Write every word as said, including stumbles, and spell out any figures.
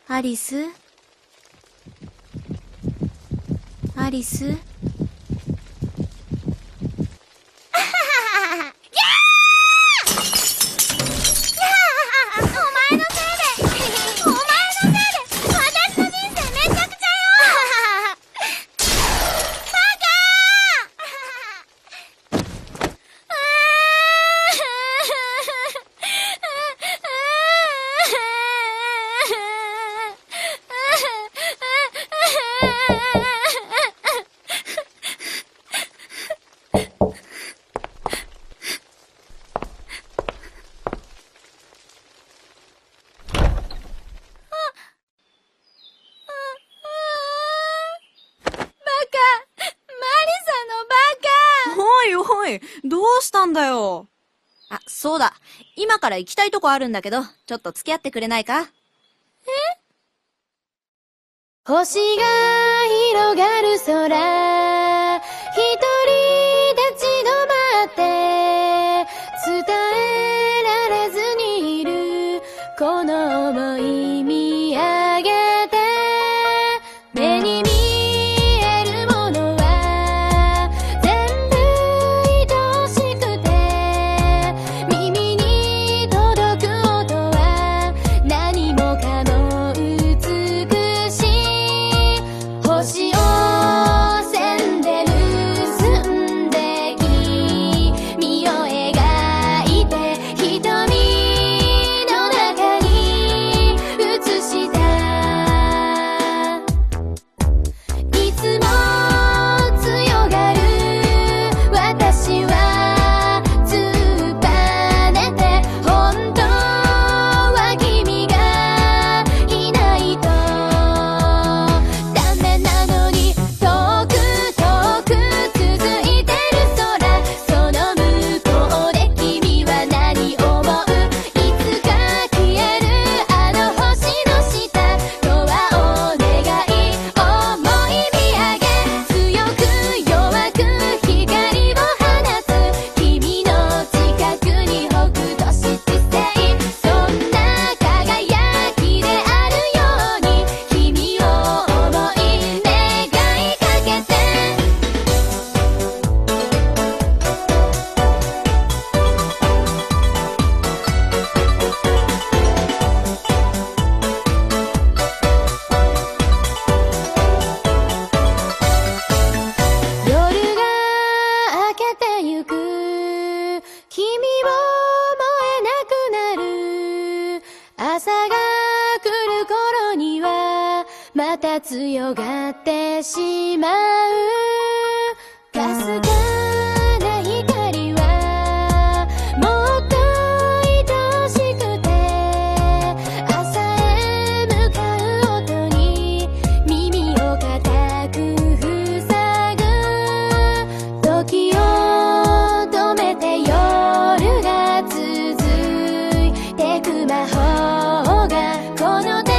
アリスアリスどうしたんだよ。 あ、そうだ。今から行きたいとこあるんだけど、ちょっと付き合ってくれないか？え？ 星が広がる空、一人立ち止まって伝えられずにいるこの想い見上げて、目に見えるものは全部愛しくて、耳に届く音は何もかも美しい。星を線で結んで君を描いて瞳の中に映した。いつも強がる私は突っぱねて、本当は君がいないとダメなのに、遠く遠く続いてる空、その向こうで君は何思う？いつか消えるあの星の下、ドアを願い思い見上げ、強く弱く光を放つ君の近くに北斗七星、そんな輝きであるように君を思い願いかけて。夜が明けてゆく、君を思えなくなる。朝が来る頃にはまた強がってしまう。かすかな光はもっと愛しくて、朝へ向かう音に耳を固く塞ぐ。時を止めて夜が続いてく魔法がこの手